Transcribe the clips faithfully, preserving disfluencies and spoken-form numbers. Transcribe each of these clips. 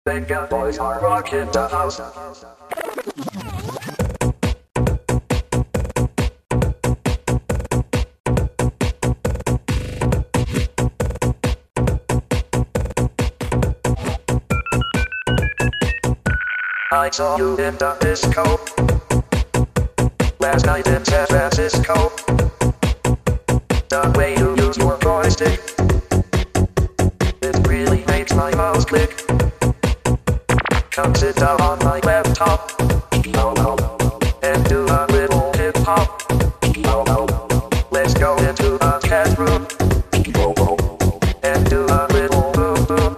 Venga boys are rocking the house. I saw you in the disco last night in San Francisco. The way you use your joystick, it really makes my mouse click. Come sit down on my laptop and do a little hip hop. Let's go into a cat room and do a little boom boom.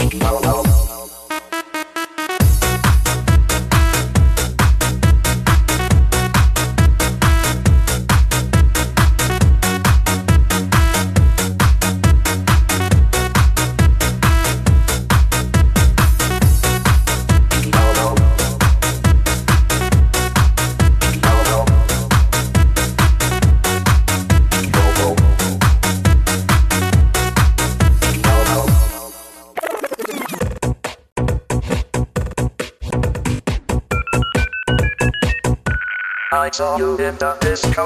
I saw you in the disco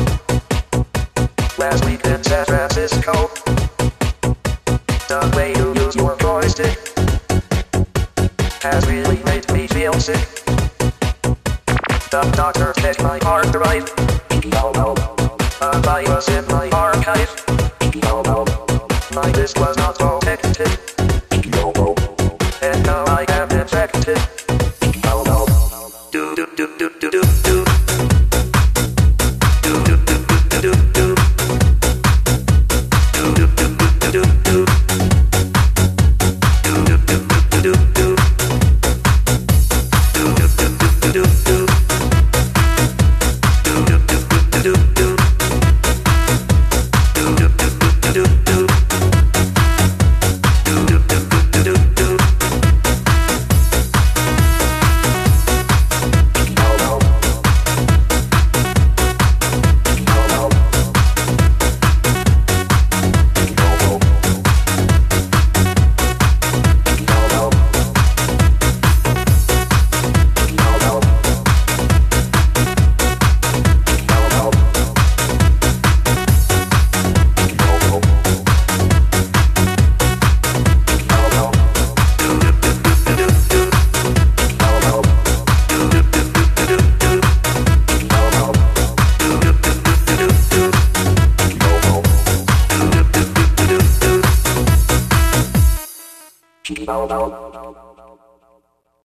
last week in San Francisco. The way you use your joystick has really made me feel sick. The doctor checked my heart right. A virus in my archive. My disc was not protected, and now I am infected. Do do do do do do do. No, no, no.